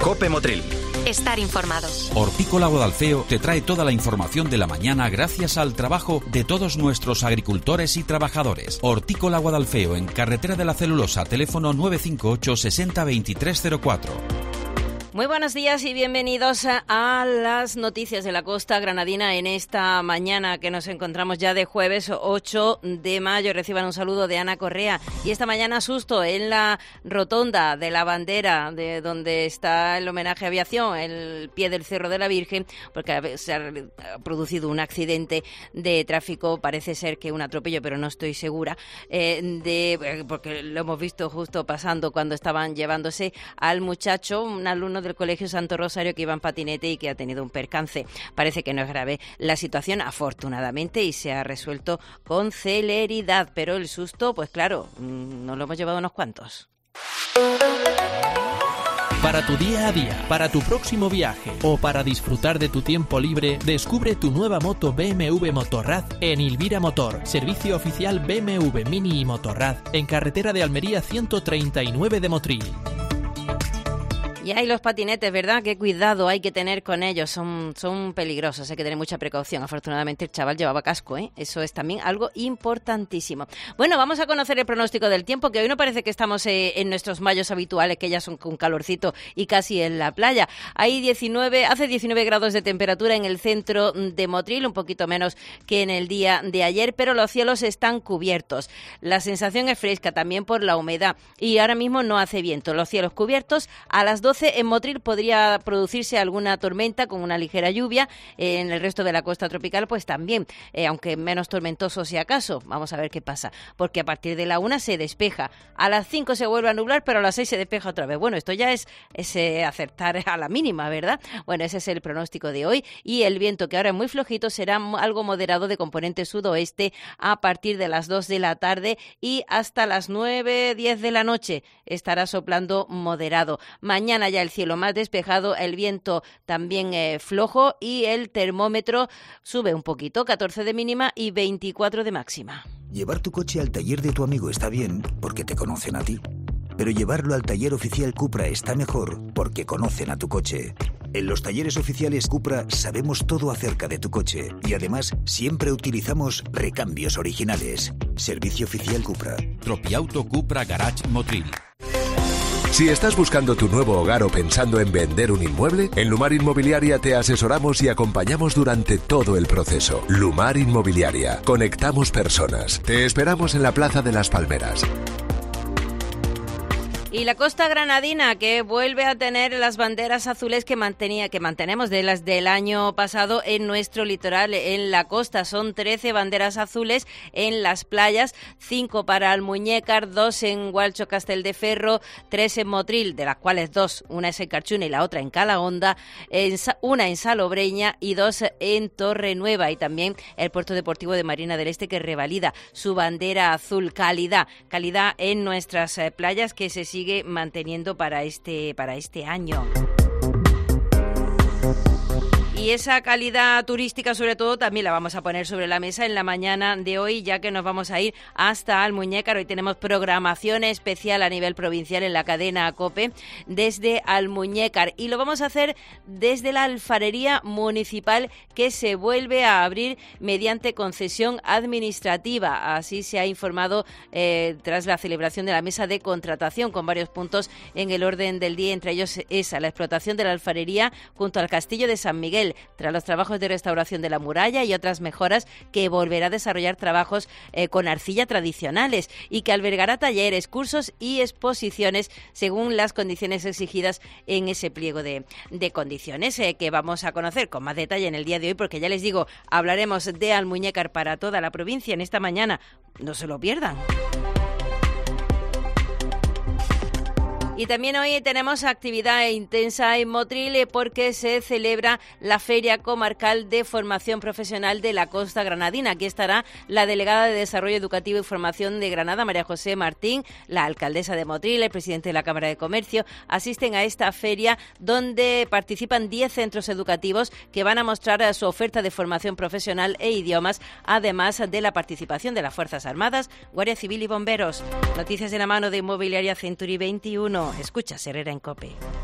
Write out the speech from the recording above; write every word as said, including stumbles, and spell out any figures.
COPE Motril. Estar informado. Hortícola Guadalfeo te trae toda la información de la mañana gracias al trabajo de todos nuestros agricultores y trabajadores. Hortícola Guadalfeo, en Carretera de la Celulosa, teléfono nueve cinco ocho sesenta veintitrés cero cuatro. Muy buenos días y bienvenidos a las noticias de la costa granadina en esta mañana que nos encontramos ya de jueves ocho de mayo. Reciban un saludo de Ana Correa. Y esta mañana susto en la rotonda de la bandera de donde está el homenaje a aviación, el pie del Cerro de la Virgen, porque se ha producido un accidente de tráfico, parece ser que un atropello, pero no estoy segura, eh, de porque lo hemos visto justo pasando cuando estaban llevándose al muchacho, un alumno del Colegio Santo Rosario que iba en patinete y que ha tenido un percance. Parece que no es grave la situación, afortunadamente, y se ha resuelto con celeridad, pero el susto, pues claro, nos lo hemos llevado unos cuantos. Para tu día a día, para tu próximo viaje o para disfrutar de tu tiempo libre, descubre tu nueva moto B M W Motorrad en Ilvira Motor, servicio oficial B M W Mini y Motorrad en carretera de Almería ciento treinta y nueve de Motril. Y hay los patinetes, ¿verdad? Qué cuidado hay que tener con ellos, son, son peligrosos, hay que tener mucha precaución. Afortunadamente el chaval llevaba casco, ¿eh? Eso es también algo importantísimo. Bueno, vamos a conocer el pronóstico del tiempo, que hoy no parece que estamos eh, en nuestros mayos habituales, que ya son con calorcito y casi en la playa. Hay diecinueve, hace diecinueve grados de temperatura en el centro de Motril, un poquito menos que en el día de ayer, pero los cielos están cubiertos. La sensación es fresca también por la humedad y ahora mismo no hace viento. Los cielos cubiertos. A las doce en Motril podría producirse alguna tormenta con una ligera lluvia. En el resto de la costa tropical pues también, eh, aunque menos tormentoso si acaso. Vamos a ver qué pasa, porque a partir de la una se despeja, a las cinco se vuelve a nublar, pero a las seis se despeja otra vez. Bueno, esto ya es, es eh, acertar a la mínima, ¿verdad? Bueno, ese es el pronóstico de hoy, y el viento, que ahora es muy flojito, será algo moderado de componente sudoeste a partir de las dos de la tarde y hasta las nueve, diez de la noche estará soplando moderado. Mañana ya el cielo más despejado, el viento también eh, flojo, y el termómetro sube un poquito, catorce de mínima y veinticuatro de máxima. Llevar tu coche al taller de tu amigo está bien porque te conocen a ti, pero llevarlo al taller oficial Cupra está mejor porque conocen a tu coche. En los talleres oficiales Cupra sabemos todo acerca de tu coche y además siempre utilizamos recambios originales. Servicio oficial Cupra. Tropiauto Cupra Garage Motril. Si estás buscando tu nuevo hogar o pensando en vender un inmueble, en Lumar Inmobiliaria te asesoramos y acompañamos durante todo el proceso. Lumar Inmobiliaria. Conectamos personas. Te esperamos en la Plaza de las Palmeras. Y la costa granadina, que vuelve a tener las banderas azules que mantenía, que mantenemos de las del año pasado en nuestro litoral, en la costa. Son trece banderas azules en las playas, cinco para Almuñécar, dos en Gualcho Castelldeferro, tres en Motril, de las cuales dos, una es en Carchuna y la otra en Calahonda, en, una en Salobreña y dos en Torrenueva. Y también el Puerto Deportivo de Marina del Este, que revalida su bandera azul. Calidad, calidad en nuestras eh, playas, que se sigue sigue manteniendo para este para este año. Y esa calidad turística, sobre todo, también la vamos a poner sobre la mesa en la mañana de hoy, ya que nos vamos a ir hasta Almuñécar. Hoy tenemos programación especial a nivel provincial en la cadena COPE desde Almuñécar, y lo vamos a hacer desde la alfarería municipal, que se vuelve a abrir mediante concesión administrativa. Así se ha informado eh, tras la celebración de la mesa de contratación, con varios puntos en el orden del día. Entre ellos esa, la explotación de la alfarería junto al Castillo de San Miguel, tras los trabajos de restauración de la muralla y otras mejoras, que volverá a desarrollar trabajos eh, con arcilla tradicionales, y que albergará talleres, cursos y exposiciones según las condiciones exigidas en ese pliego de, de condiciones, eh, que vamos a conocer con más detalle en el día de hoy, porque ya les digo, hablaremos de Almuñécar para toda la provincia en esta mañana. No se lo pierdan. Y también hoy tenemos actividad intensa en Motril, porque se celebra la Feria Comarcal de Formación Profesional de la Costa Granadina. Aquí estará la delegada de Desarrollo Educativo y Formación de Granada, María José Martín, la alcaldesa de Motril, el presidente de la Cámara de Comercio. Asisten a esta feria, donde participan diez centros educativos que van a mostrar su oferta de formación profesional e idiomas, además de la participación de las Fuerzas Armadas, Guardia Civil y Bomberos. Noticias de la mano de Inmobiliaria Century veintiuno. Escucha Herrera en COPE.